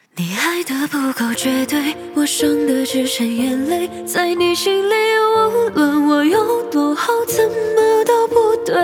你爱的不够绝对，我伤的只剩眼泪。在你心里，无论我有多好，怎么都不对。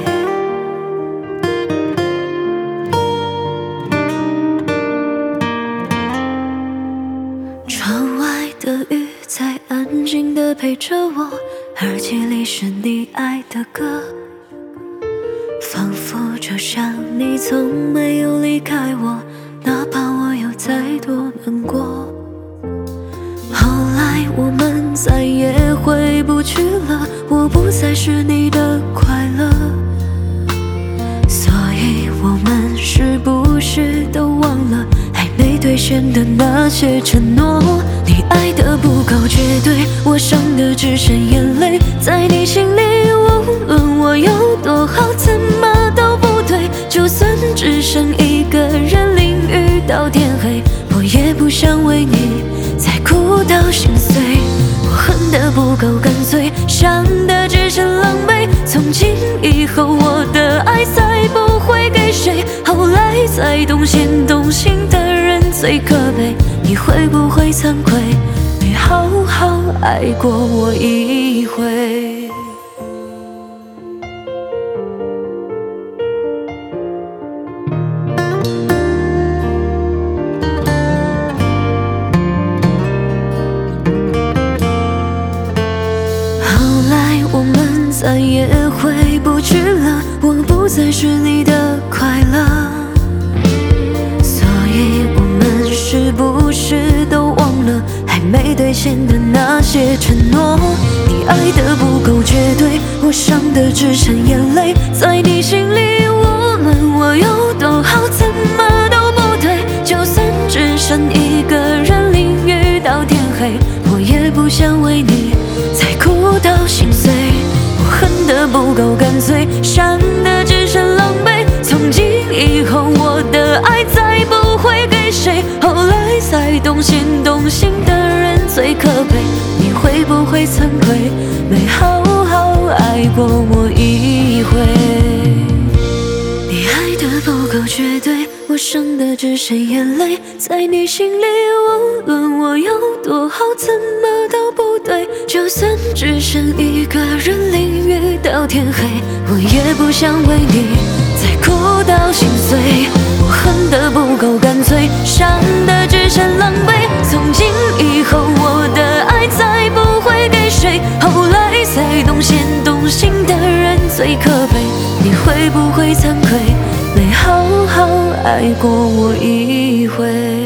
窗外的雨在安静地陪着我，耳机里是你爱的歌，仿佛就像你从没有离开我，哪怕我有再多难过。后来我们再也回不去了，我不再是你的快乐，所以我们是不是都忘了还没兑现的那些承诺？你爱的不够绝对，我伤的只剩眼泪。在你心里，无论我有多好，怎么都不对。就算只剩一个人淋雨到天黑，我也不想为你再哭到心碎。我恨得不够干脆，伤的只剩狼狈。从今以后，我的爱再不会给谁。后来才懂，先动心的人最可悲。你会不会惭愧，没好好爱过我一回？后来我们再也回不去了，我不再是你的快乐，所以我们是不是都忘了还没兑现的那些承诺？你爱的不够绝对，我伤的只剩眼泪。在你心里，无论我有多好，怎么都不对。就算只剩一个人淋雨到天黑，我也不想为你再哭到心碎。我恨得不够干脆，伤的只剩狼狈。从今以后，我的爱再不会给谁。后来才懂，先动心的人最可悲。你会不会惭愧，没好好爱过我一回？你爱的不够绝对，我伤的只剩眼泪。在你心里，无论我有多好，怎么都不对。就算只剩一个人淋雨到天黑，我也不想为你再哭到心碎。我恨得不够干脆，伤的只剩狼狈。从今以后，我的爱再不会给谁。后来才懂，先动心的人最可悲。你会不会惭愧，没好好爱过我一回？